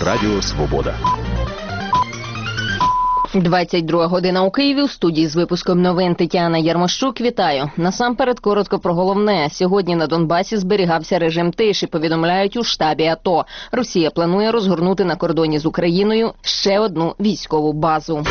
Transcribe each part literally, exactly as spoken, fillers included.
Радіо Свобода. двадцять друга година у Києві. У студії з випуском новин Тетяна Ярмощук. Вітаю. Насамперед коротко про головне. Сьогодні на Донбасі зберігався режим тиші, повідомляють у штабі АТО. Росія планує розгорнути на кордоні з Україною ще одну військову базу.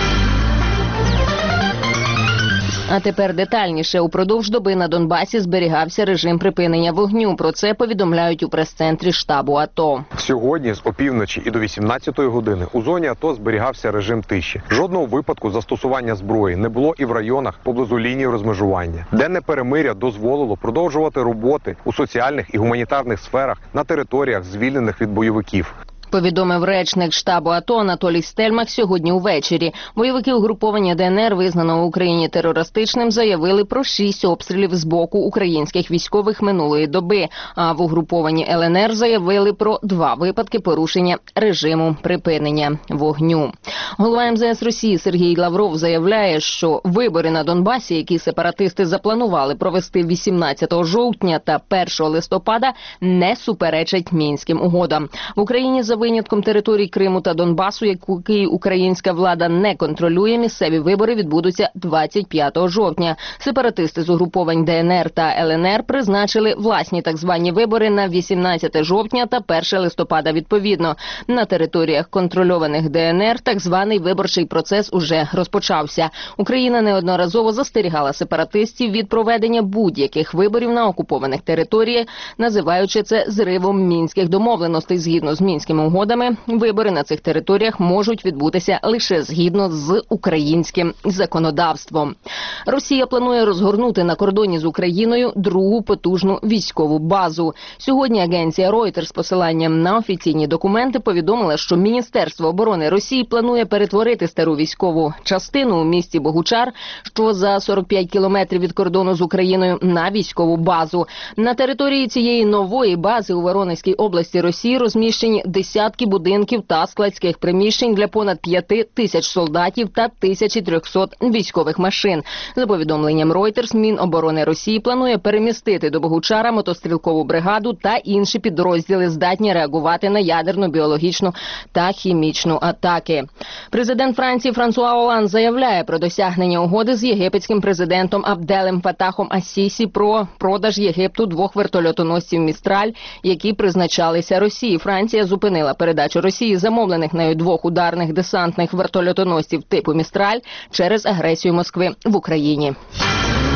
А тепер детальніше. Упродовж доби на Донбасі зберігався режим припинення вогню. Про це повідомляють у прес-центрі штабу АТО. Сьогодні з опівночі і до вісімнадцятої години у зоні АТО зберігався режим тиші. Жодного випадку застосування зброї не було і в районах поблизу лінії розмежування. Денне перемир'я дозволило продовжувати роботи у соціальних і гуманітарних сферах на територіях, звільнених від бойовиків. Повідомив речник штабу АТО Анатолій Стельмах сьогодні увечері. Бойовики угруповання ДНР, визнаного в Україні терористичним, заявили про шість обстрілів з боку українських військових минулої доби. А в угрупованні ЛНР заявили про два випадки порушення режиму припинення вогню. Голова ем зе ес Росії Сергій Лавров заявляє, що вибори на Донбасі, які сепаратисти запланували провести вісімнадцятого жовтня та першого листопада, не суперечать Мінським угодам. В Україні за винятком територій Криму та Донбасу, які українська влада не контролює, місцеві вибори відбудуться двадцять п'ятого жовтня. Сепаратисти з угруповань ДНР та ЛНР призначили власні так звані вибори на вісімнадцяте жовтня та першого листопада відповідно. На територіях контрольованих ДНР так званий виборчий процес уже розпочався. Україна неодноразово застерігала сепаратистів від проведення будь-яких виборів на окупованих територіях, називаючи це зривом мінських домовленостей. Згідно з мінськими угодами, вибори на цих територіях можуть відбутися лише згідно з українським законодавством. Росія планує розгорнути на кордоні з Україною другу потужну військову базу. Сьогодні агенція Reuters з посиланням на офіційні документи повідомила, що Міністерство оборони Росії планує перетворити стару військову частину у місті Богучар, що за сорок п'ять кілометрів від кордону з Україною, на військову базу. На території цієї нової бази у Воронезькій області Росії розміщені десятки будинків та складських приміщень для понад п'яти тисяч солдатів та тисячі трьохсот військових машин. За повідомленням Reuters, Міноборони Росії планує перемістити до Богучара мотострілкову бригаду та інші підрозділи, здатні реагувати на ядерну, біологічну та хімічну атаки. Президент Франції Франсуа Олланд заявляє про досягнення угоди з єгипетським президентом Абделем Фатахом ас-Сісі про продаж Єгипту двох вертольотоносців «Містраль», які призначалися Росії. Франція зупинила передачу Росії замовлених нею двох ударних десантних вертольотоносців типу «Містраль» через агресію Москви в Україні.